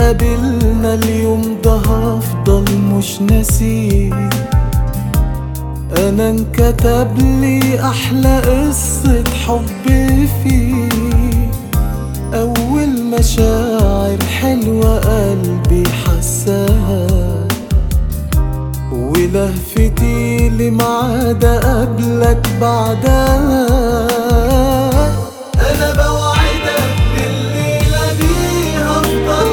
اتقابلنا اليوم ده هفضل مش ناسيه. انا انكتب لي احلى قصة حب فيه، اول مشاعر حلوة قلبي حساها، ولهفتي لميعاد قبلك بعدها. انا بوعدك الليلة دي هفضل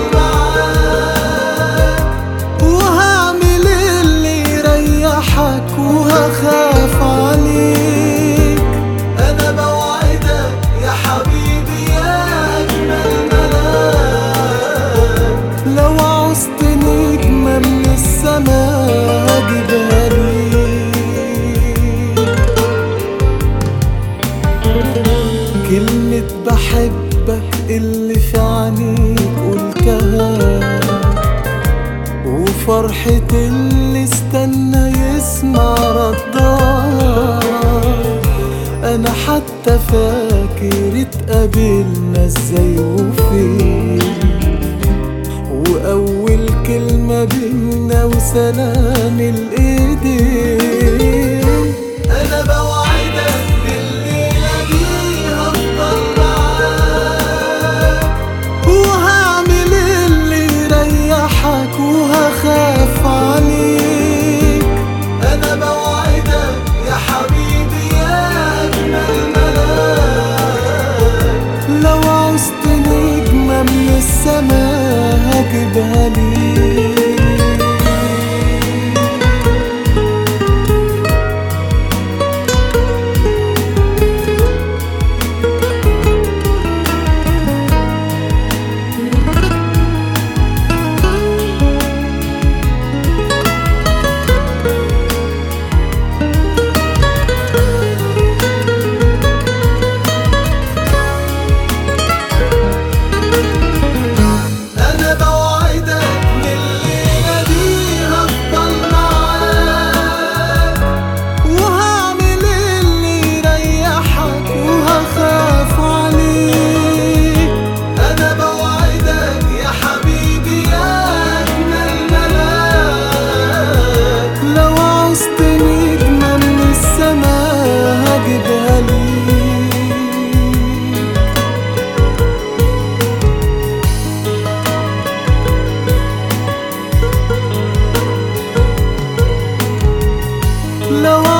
معاك، وهعمل اللي يريحك وهخاف عليك. انا بوعدك يا حبيبي يا اجمل ملاك، لو عوزت نجمة من السماء هجيبها ليك. كلمة بحبك اللي في عينيك قلتها، وفرحة اللي استنى يسمع ردها. انا حتى فاكر اتقابلنا ازاي وفين، واول كلمة بينا وسلام الايدين. انا بوعدك الليلة دي هفضل معاك، وهعمل اللي يريحك وهخاف عليك. انا بوعدك يا حبيبي يا اجمل ملاك، لو عوزت نجمة من السماء هجيبها ليك. لو